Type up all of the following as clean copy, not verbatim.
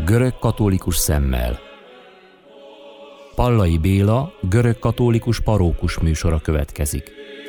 Görögkatolikus szemmel. Pallai Béla görögkatolikus parókus műsora következik.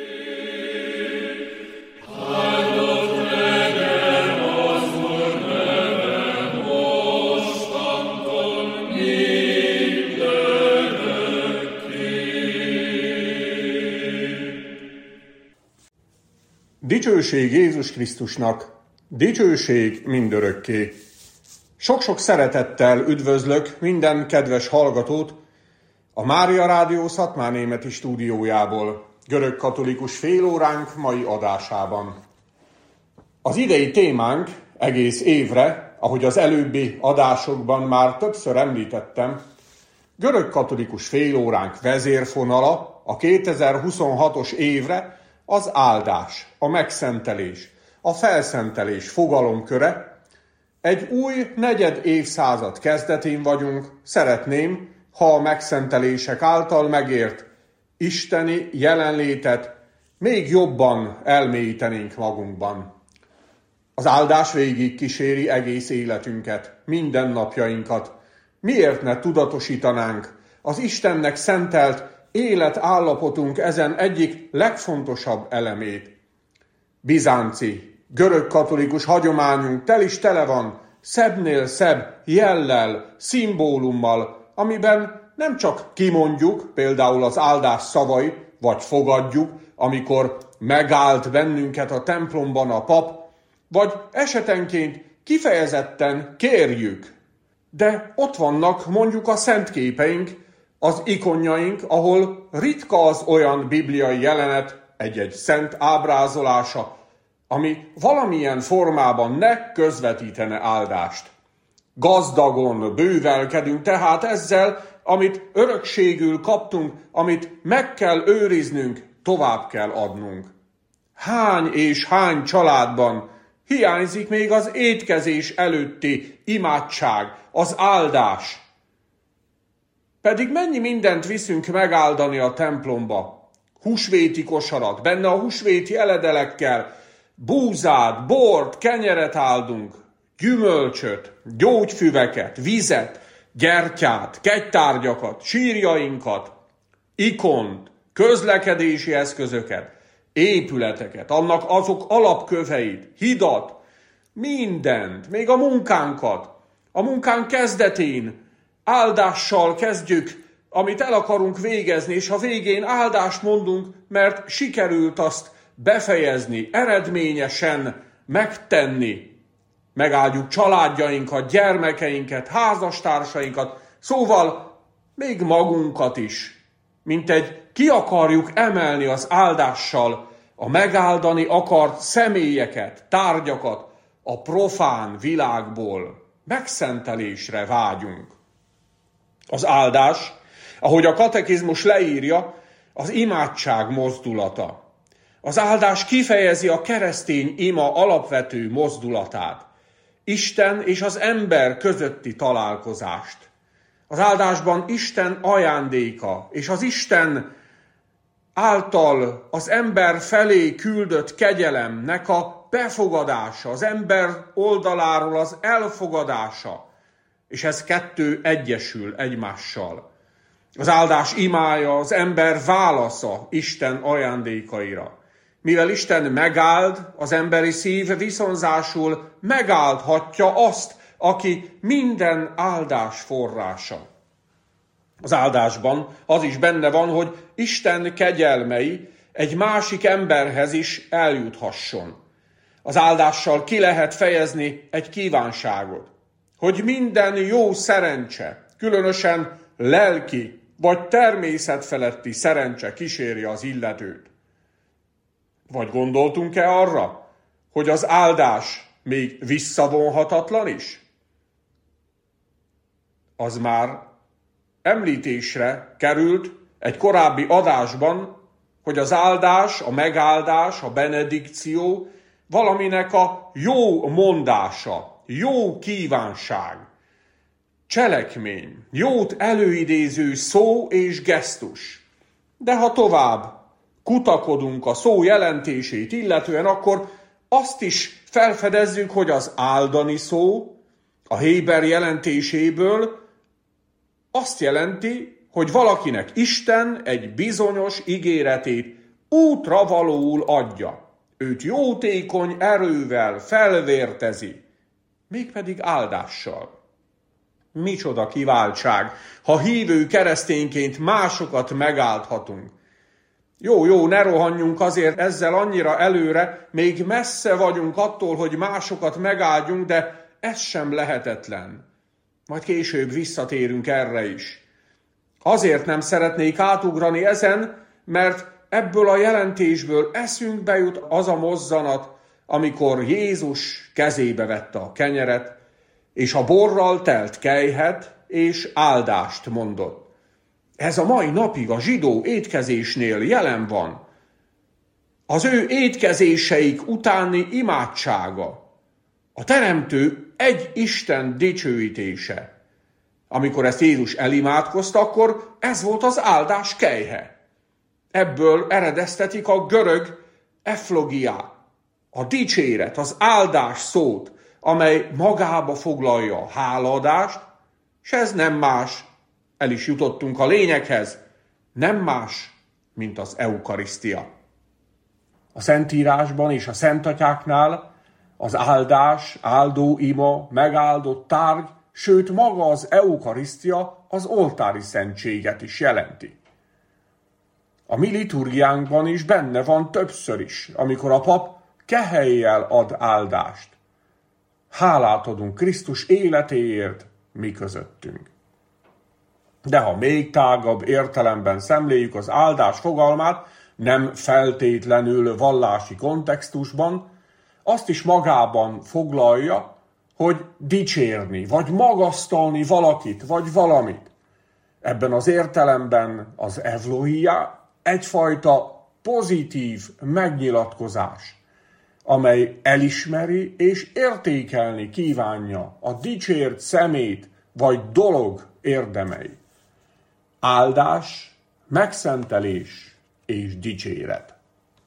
Dicsőség Jézus Krisztusnak, dicsőség mindörökké. Sok-sok szeretettel üdvözlök minden kedves hallgatót a Mária Rádió szatmárnémeti stúdiójából, görögkatolikus félóránk mai adásában. Az idei témánk egész évre, ahogy az előbbi adásokban már többször említettem, görögkatolikus félóránk vezérfonala a 2026-os évre az áldás, a megszentelés, a felszentelés fogalomköre. Egy új negyed évszázad kezdetén vagyunk, szeretném, ha a megszentelések által megért isteni jelenlétet még jobban elmélyítenénk magunkban. Az áldás végig kíséri egész életünket, mindennapjainkat. Miért ne tudatosítanánk az Istennek szentelt életállapotunk ezen egyik legfontosabb elemét? Bizánci, görögkatolikus hagyományunk tele van szebbnél szebb jellel, szimbólummal, amiben nem csak kimondjuk például az áldás szavait, vagy fogadjuk, amikor megállt bennünket a templomban a pap, vagy esetenként kifejezetten kérjük. De ott vannak mondjuk a szentkképeink, az ikonjaink, ahol ritka az olyan bibliai jelenet, egy-egy szent ábrázolása, ami valamilyen formában ne közvetítene áldást. Gazdagon bővelkedünk tehát ezzel, amit örökségül kaptunk, amit meg kell őriznünk, tovább kell adnunk. Hány és hány családban hiányzik még az étkezés előtti imádság, az áldás. Pedig mennyi mindent viszünk megáldani a templomba. Húsvéti kosarat, benne a húsvéti eledelekkel, búzát, bort, kenyeret áldunk, gyümölcsöt, gyógyfüveket, vizet, gyertyát, kegytárgyakat, sírjainkat, ikont, közlekedési eszközöket, épületeket, annak azok alapköveit, hidat, mindent, még a munkánkat. A munkánk kezdetén áldással kezdjük, amit el akarunk végezni, és a végén áldást mondunk, mert sikerült azt befejezni, eredményesen megtenni. Megáldjuk családjainkat, gyermekeinket, házastársainkat, szóval még magunkat is. Mintegy ki akarjuk emelni az áldással a megáldani akart személyeket, tárgyakat a profán világból. Megszentelésre vágyunk. Az áldás, ahogy a katekizmus leírja, az imádság mozdulata. Az áldás kifejezi a keresztény ima alapvető mozdulatát, Isten és az ember közötti találkozást. Az áldásban Isten ajándéka és az Isten által az ember felé küldött kegyelemnek a befogadása, az ember oldaláról az elfogadása, és ez kettő egyesül egymással. Az áldás imája az ember válasza Isten ajándékaira. Mivel Isten megáld, az emberi szív viszonzásul megáldhatja azt, aki minden áldás forrása. Az áldásban az is benne van, hogy Isten kegyelmei egy másik emberhez is eljuthasson. Az áldással ki lehet fejezni egy kívánságot, hogy minden jó szerencse, különösen lelki vagy természetfeletti szerencse kíséri az illetőt. Vagy gondoltunk-e arra, hogy az áldás még visszavonhatatlan is? Az már említésre került egy korábbi adásban, hogy az áldás, a megáldás, a benedikció valaminek a jó mondása, jó kívánság, cselekmény, jót előidéző szó és gesztus. De ha tovább kutakodunk a szó jelentését illetően, akkor azt is felfedezzük, hogy az áldani szó A Héber jelentéséből azt jelenti, hogy valakinek Isten egy bizonyos ígéretét útravalóul adja. Őt jótékony erővel felvértezi, mégpedig áldással. Micsoda kiváltság, ha hívő keresztényként másokat megáldhatunk. Jó, ne rohanjunk azért ezzel annyira előre, még messze vagyunk attól, hogy másokat megáldjunk, de ez sem lehetetlen. Majd később visszatérünk erre is. Azért nem szeretnék átugrani ezen, mert ebből a jelentésből eszünkbe jut az a mozzanat, amikor Jézus kezébe vette a kenyeret, és a borral telt kelyhet, és áldást mondott. Ez a mai napig a zsidó étkezésnél jelen van. Az ő étkezéseik utáni imádsága, a Teremtő egy Isten dicsőítése. Amikor ezt Jézus elimádkozta, akkor ez volt az áldás kelyhe. Ebből eredeztetik a görög eflogiá, a dicséret, az áldás szót, amely magába foglalja a hálaadást, és ez nem más, el is jutottunk a lényeghez, nem más, mint az eukarisztia. A Szentírásban és a Szentatyáknál az áldás, áldó ima, megáldott tárgy, sőt maga az eukarisztia az oltári szentséget is jelenti. A mi liturgiánkban is benne van többször is, amikor a pap kehelyjel ad áldást. Hálát adunk Krisztus életéért mi közöttünk. De ha még tágabb értelemben szemléljük az áldás fogalmát, nem feltétlenül vallási kontextusban, azt is magában foglalja, hogy dicsérni, vagy magasztalni valakit, vagy valamit. Ebben az értelemben az evlohia egyfajta pozitív megnyilatkozás, amely elismeri és értékelni kívánja a dicsért szemét vagy dolog érdemei. Áldás, megszentelés és dicséret.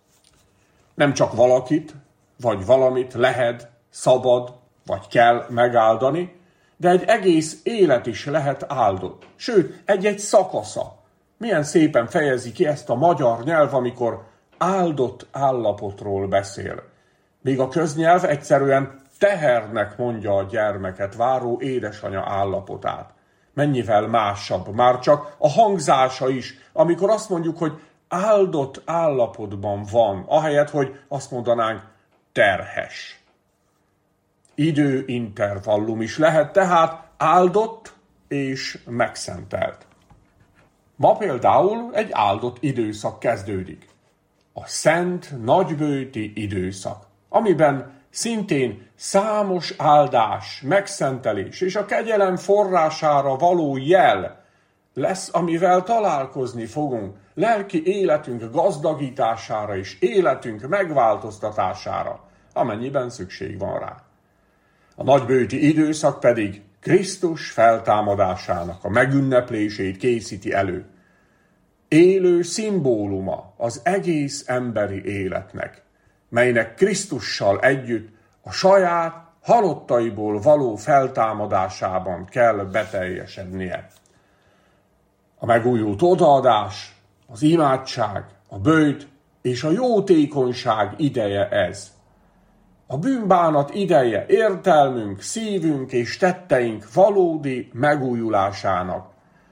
Nem csak valakit vagy valamit lehet, szabad vagy kell megáldani, de egy egész élet is lehet áldott. Sőt, egy-egy szakasza. Milyen szépen fejezi ki ezt a magyar nyelv, amikor áldott állapotról beszél. Míg a köznyelv egyszerűen tehernek mondja a gyermeket váró édesanya állapotát. Mennyivel másabb, már csak a hangzása is, amikor azt mondjuk, hogy áldott állapotban van, ahelyett, hogy azt mondanánk terhes. Időintervallum is lehet tehát áldott és megszentelt. Ma például egy áldott időszak kezdődik. A szent nagybőti időszak, amiben szintén számos áldás, megszentelés és a kegyelem forrására való jel lesz, amivel találkozni fogunk lelki életünk gazdagítására és életünk megváltoztatására, amennyiben szükség van rá. A nagybőti időszak pedig Krisztus feltámadásának a megünneplését készíti elő. Élő szimbóluma az egész emberi életnek, melynek Krisztussal együtt a saját halottaiból való feltámadásában kell beteljesednie. A megújult odaadás, az imádság, a böjt és a jótékonyság ideje ez. A bűnbánat ideje értelmünk, szívünk és tetteink valódi megújulásának.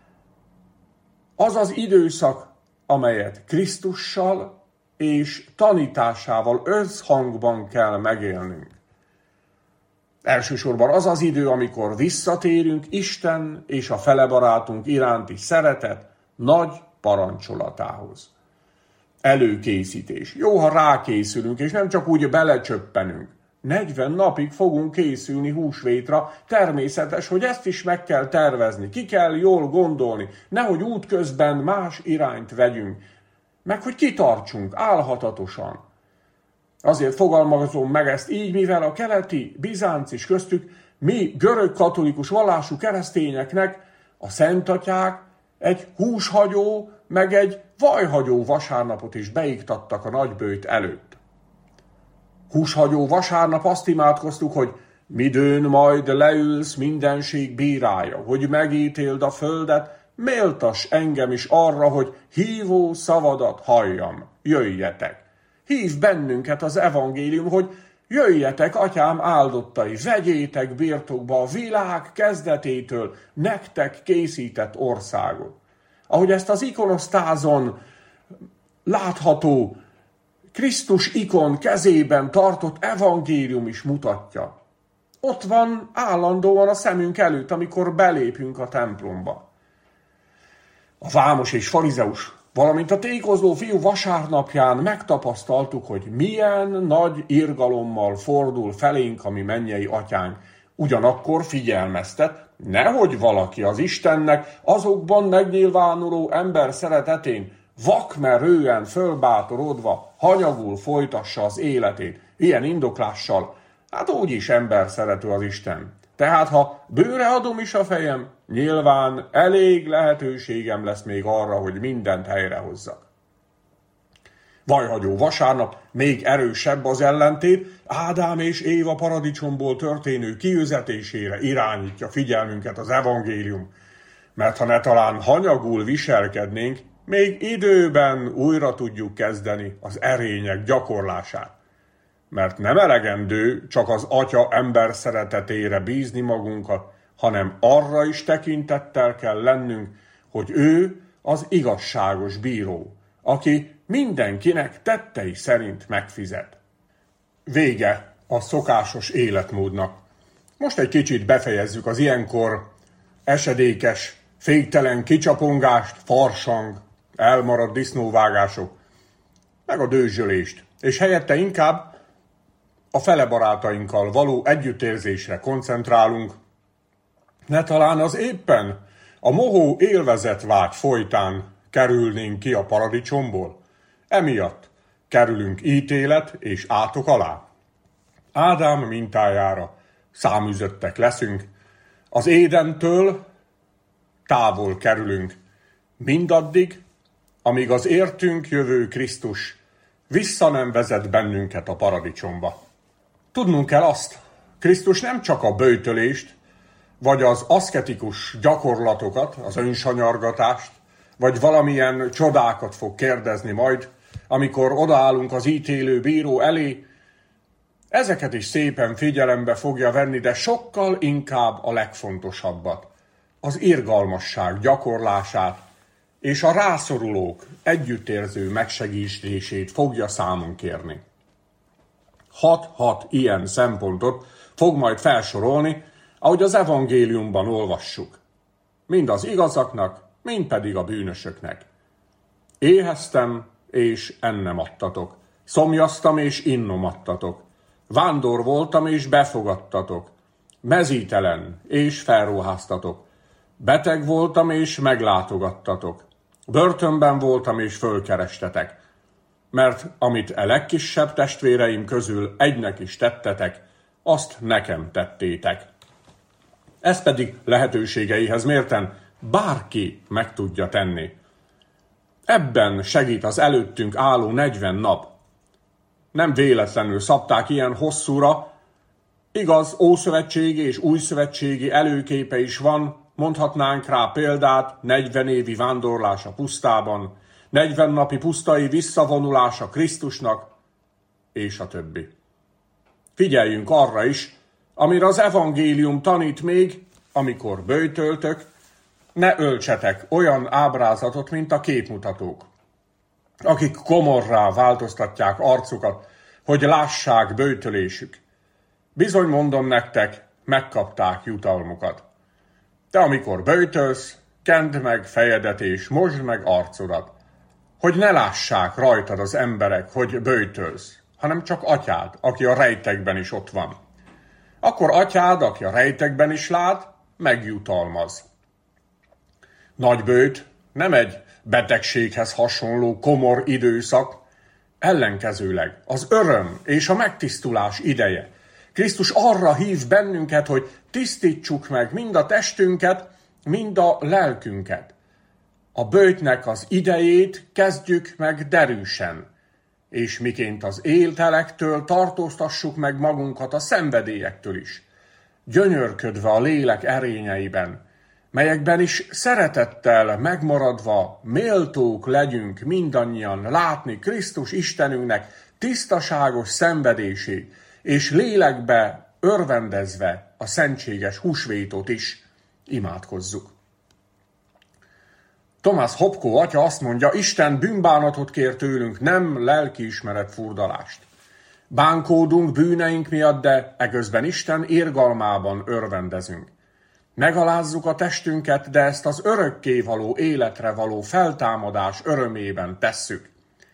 Az az időszak, amelyet Krisztussal és tanításával összhangban kell megélnünk. Elsősorban az az idő, amikor visszatérünk Isten és a felebarátunk iránti szeretet nagy parancsolatához. Előkészítés. Jó, ha rákészülünk, és nem csak úgy belecsöppenünk. 40 napig fogunk készülni húsvétra, természetes, hogy ezt is meg kell tervezni, ki kell jól gondolni, nehogy útközben más irányt vegyünk, meg hogy kitartsunk álhatatosan. Azért fogalmazom meg ezt így, mivel a keleti Bizánc is köztük mi görög katolikus vallású keresztényeknek a szentatyák egy húshagyó, meg egy vajhagyó vasárnapot is beiktattak a nagyböjt előtt. Húshagyó vasárnap azt imádkoztuk, hogy Midőn majd leülsz mindenség bírája, hogy megítéld a földet, méltass engem is arra, hogy hívó szavadat halljam. Jöjjetek! Hív bennünket az evangélium, hogy jöjjetek, atyám áldottai, vegyétek birtokba a világ kezdetétől nektek készített országot. Ahogy ezt az ikonosztázon látható Krisztus ikon kezében tartott evangélium is mutatja. Ott van állandóan a szemünk előtt, amikor belépünk a templomba. A vámos és farizeus, valamint a tékozló fiú vasárnapján megtapasztaltuk, hogy milyen nagy irgalommal fordul felénk a mi mennyei atyánk. Ugyanakkor figyelmeztet, nehogy valaki az Istennek azokban megnyilvánuló ember szeretetén vakmerően fölbátorodva hanyagul folytassa az életét. Ilyen indoklással, hát úgyis ember szerető az Isten. Tehát ha bőre adom is a fejem, nyilván elég lehetőségem lesz még arra, hogy mindent helyrehozzak. Vajhagyó vasárnap még erősebb az ellentét, Ádám és Éva paradicsomból történő kiüzetésére irányítja figyelmünket az evangélium. Mert ha ne talán hanyagul viselkednénk, még időben újra tudjuk kezdeni az erények gyakorlását. Mert nem elegendő csak az Atya ember szeretetére bízni magunkat, hanem arra is tekintettel kell lennünk, hogy ő az igazságos bíró, aki mindenkinek tettei szerint megfizet. Vége a szokásos életmódnak. Most egy kicsit befejezzük az ilyenkor esedékes, féktelen kicsapongást, farsang, elmaradt disznóvágások, meg a dőzsölést, és helyette inkább a fele barátainkkal való együttérzésre koncentrálunk, ne talán az éppen a mohó élvezetvágy folytán kerülnénk ki a paradicsomból. Emiatt kerülünk ítélet és átok alá. Ádám mintájára száműzöttek leszünk, az Édentől távol kerülünk, mindaddig, amíg az értünk jövő Krisztus vissza nem vezet bennünket a paradicsomba. Tudnunk kell azt, Krisztus nem csak a böjtölést, vagy az aszketikus gyakorlatokat, az önsanyargatást, vagy valamilyen csodákat fog kérdezni majd, amikor odaállunk az ítélő bíró elé, ezeket is szépen figyelembe fogja venni, de sokkal inkább a legfontosabbat, az irgalmasság gyakorlását és a rászorulók együttérző megsegítését fogja számon kérni. 6 ilyen szempontot fog majd felsorolni, ahogy az evangéliumban olvassuk. Mind az igazaknak, mind pedig a bűnösöknek. Éheztem, és ennem adtatok. Szomjaztam, és innom adtatok. Vándor voltam, és befogadtatok. Mezítelen, és felruháztatok. Beteg voltam, és meglátogattatok. Börtönben voltam, és fölkerestetek. Mert amit a legkisebb testvéreim közül egynek is tettetek, azt nekem tettétek. Ez pedig lehetőségeihez mérten bárki meg tudja tenni. Ebben segít az előttünk álló 40 nap. Nem véletlenül szabták ilyen hosszúra, igaz, ószövetségi és újszövetségi előképe is van, mondhatnánk rá példát, 40 évi vándorlás a pusztában, 40 napi pusztai visszavonulása Krisztusnak, és a többi. Figyeljünk arra is, amire az evangélium tanít még, amikor böjtöltök, ne öltsetek olyan ábrázatot, mint a képmutatók, akik komorrá változtatják arcukat, hogy lássák böjtölésük. Bizony mondom nektek, megkapták jutalmukat. Te amikor böjtölsz, kend meg fejedet és mosd meg arcodat, hogy ne lássák rajtad az emberek, hogy böjtölsz, hanem csak atyád, aki a rejtekben is ott van. Akkor atyád, aki a rejtekben is lát, megjutalmaz. Nagy böjt nem egy betegséghez hasonló komor időszak, ellenkezőleg az öröm és a megtisztulás ideje. Krisztus arra hív bennünket, hogy tisztítsuk meg mind a testünket, mind a lelkünket. A böjtnek az idejét kezdjük meg derűsen, és miként az éltelektől tartóztassuk meg magunkat a szenvedélyektől is. gyönyörködve a lélek erényeiben, melyekben is szeretettel megmaradva méltók legyünk mindannyian látni Krisztus Istenünknek tisztaságos szenvedését, és lélekbe örvendezve a szentséges húsvétot is imádkozzuk. Thomas Hopko atya azt mondja, Isten bűnbánatot kér tőlünk, nem lelkiismeret furdalást. Bánkódunk bűneink miatt, de eközben Isten irgalmában örvendezünk. Megalázzuk a testünket, de ezt az örökké való életre való feltámadás örömében tesszük.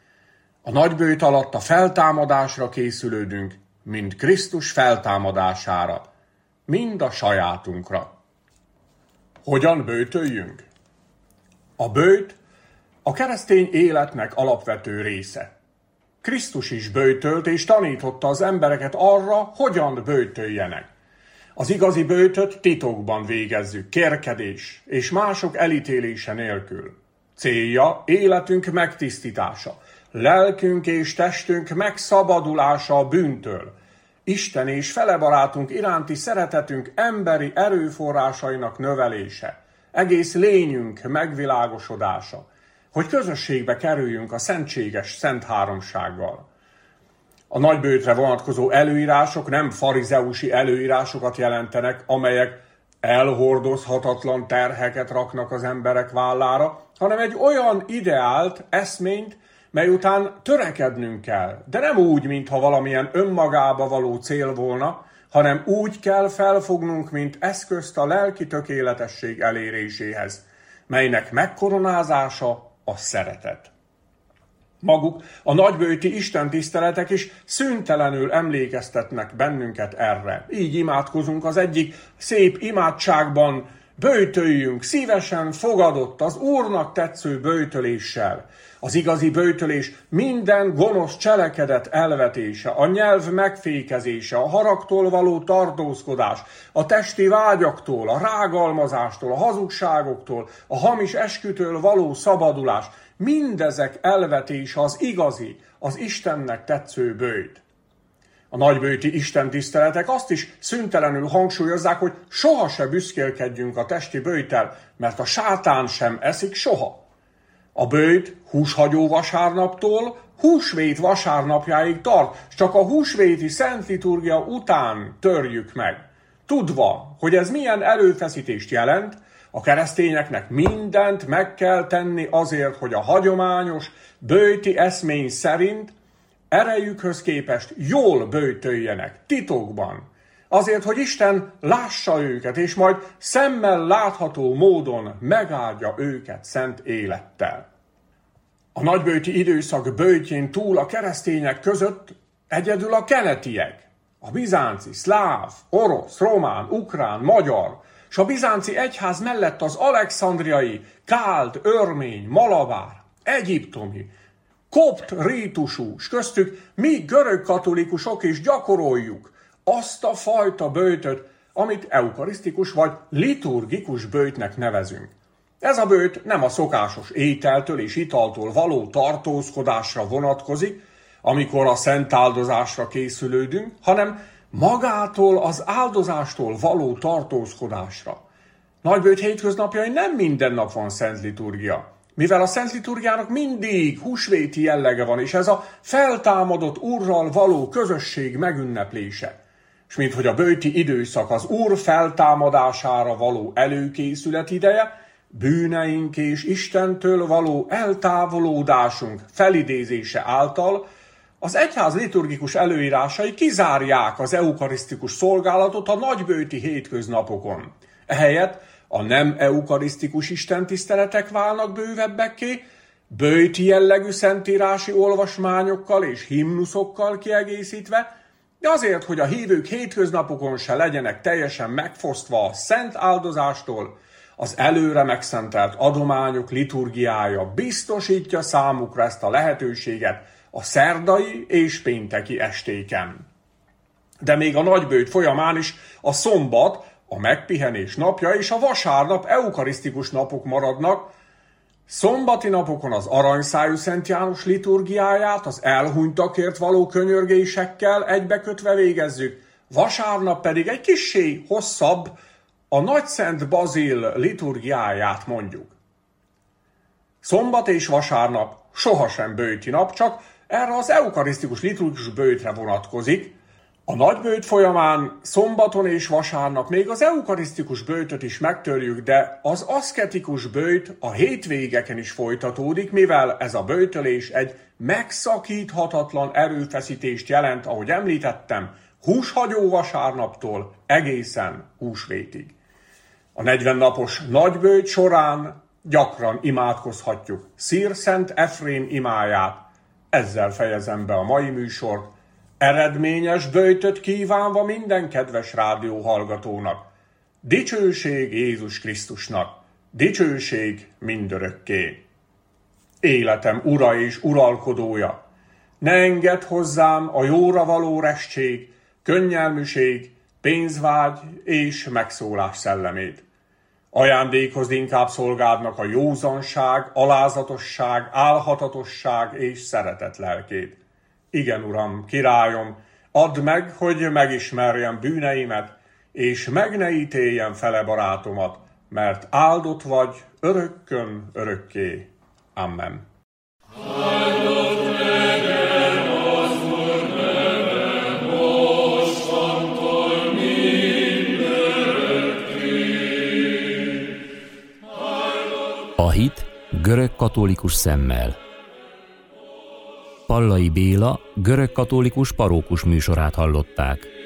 A nagybőjt alatt a feltámadásra készülődünk, mind Krisztus feltámadására, mind a sajátunkra. Hogyan böjtöljünk? A böjt a keresztény életnek alapvető része. Krisztus is böjtölt és tanította az embereket arra, hogyan böjtöljenek. Az igazi böjtöt titokban végezzük, kérkedés és mások elítélése nélkül. Célja életünk megtisztítása, lelkünk és testünk megszabadulása a bűntől, Isten és felebarátunk iránti szeretetünk emberi erőforrásainak növelése, egész lényünk megvilágosodása, hogy közösségbe kerüljünk a szentséges Szent Háromsággal. A nagyböjtre vonatkozó előírások nem farizeusi előírásokat jelentenek, amelyek elhordozhatatlan terheket raknak az emberek vállára, hanem egy olyan ideált, eszményt, mely után törekednünk kell, de nem úgy, mintha valamilyen önmagába való cél volna, hanem úgy kell felfognunk, mint eszközt a lelki tökéletesség eléréséhez, melynek megkoronázása a szeretet. Maguk a nagyböjti istentiszteletek is szüntelenül emlékeztetnek bennünket erre. Így imádkozunk az egyik szép imádságban, böjtöljünk szívesen fogadott az Úrnak tetsző böjtöléssel. Az igazi böjtölés minden gonosz cselekedet elvetése, a nyelv megfékezése, a haragtól való tartózkodás, a testi vágyaktól, a rágalmazástól, a hazugságoktól, a hamis eskütől való szabadulás, mindezek elvetése az igazi, az Istennek tetsző böjt. A nagyböjti istentiszteletek azt is szüntelenül hangsúlyozzák, hogy soha se büszkélkedjünk a testi böjttel, mert a sátán sem eszik soha. A böjt húshagyó vasárnaptól húsvét vasárnapjáig tart, és csak a húsvéti szent liturgia után törjük meg. Tudva, hogy ez milyen erőfeszítést jelent, a keresztényeknek mindent meg kell tenni azért, hogy a hagyományos böjti eszmény szerint erejükhöz képest jól böjtöljenek, titokban. Azért, hogy Isten lássa őket, és majd szemmel látható módon megáldja őket szent élettel. A nagyböjti időszak böjtjén túl a keresztények között egyedül a keletiek, a bizánci, szláv, orosz, román, ukrán, magyar, és a bizánci egyház mellett az alexandriai, káld, örmény, malabár, egyiptomi, kopt rítusú, s köztük mi görögkatolikusok is gyakoroljuk azt a fajta böjtöt, amit eukarisztikus vagy liturgikus böjtnek nevezünk. Ez a böjt nem a szokásos ételtől és italtól való tartózkodásra vonatkozik, amikor a szent áldozásra készülődünk, hanem magától az áldozástól való tartózkodásra. Nagyböjt hétköznapjai nem minden nap van szent liturgia, mivel a szent liturgiának mindig húsvéti jellege van, és ez a feltámadott Úrral való közösség megünneplése. És minthogy a böjti időszak az Úr feltámadására való előkészület ideje, bűneink és Istentől való eltávolódásunk felidézése által az egyház liturgikus előírásai kizárják az eukarisztikus szolgálatot a nagyböjti hétköznapokon. Ehelyett a nem eukarisztikus istentiszteletek válnak bővebbekké, böjti jellegű szentírási olvasmányokkal és himnuszokkal kiegészítve, de azért, hogy a hívők hétköznapokon se legyenek teljesen megfosztva a szent áldozástól, az előre megszentelt adományok liturgiája biztosítja számukra ezt a lehetőséget a szerdai és pénteki estéken. De még a nagyböjt folyamán is a szombat, a megpihenés napja és a vasárnap eukarisztikus napok maradnak. Szombati napokon az aranyszájú Szent János liturgiáját az elhunytakért való könyörgésekkel egybekötve végezzük, vasárnap pedig egy kissé hosszabb, a Nagyszent Bazil liturgiáját mondjuk. Szombat és vasárnap sohasem böjti nap, csak erre az eukarisztikus liturgikus böjtre vonatkozik. A nagyböjt folyamán szombaton és vasárnap még az eukarisztikus böjtöt is megtörjük, de az aszketikus böjt a hétvégeken is folytatódik, mivel ez a böjtölés egy megszakíthatatlan erőfeszítést jelent, ahogy említettem, húshagyó vasárnaptól egészen húsvétig. A 40 napos nagyböjt során gyakran imádkozhatjuk Szir Szent Efrém imáját. Ezzel fejezem be a mai műsort. Eredményes böjtöt kívánva minden kedves rádióhallgatónak. Dicsőség Jézus Krisztusnak, dicsőség mindörökké. Életem ura és uralkodója, ne engedd hozzám a jóra való restség, könnyelműség, pénzvágy és megszólás szellemét. Ajándékozd inkább szolgádnak a józanság, alázatosság, álhatatosság és szeretet lelkét. Igen, Uram, királyom, add meg, hogy megismerjem bűneimet, és meg ne ítéljem fele barátomat, mert áldott vagy örökkön örökké. Amen. Áldott legyen az Úr neve mostantól mindörökké. A hit görög-katolikus szemmel. Pallai Béla görög-katolikus parókus műsorát hallották.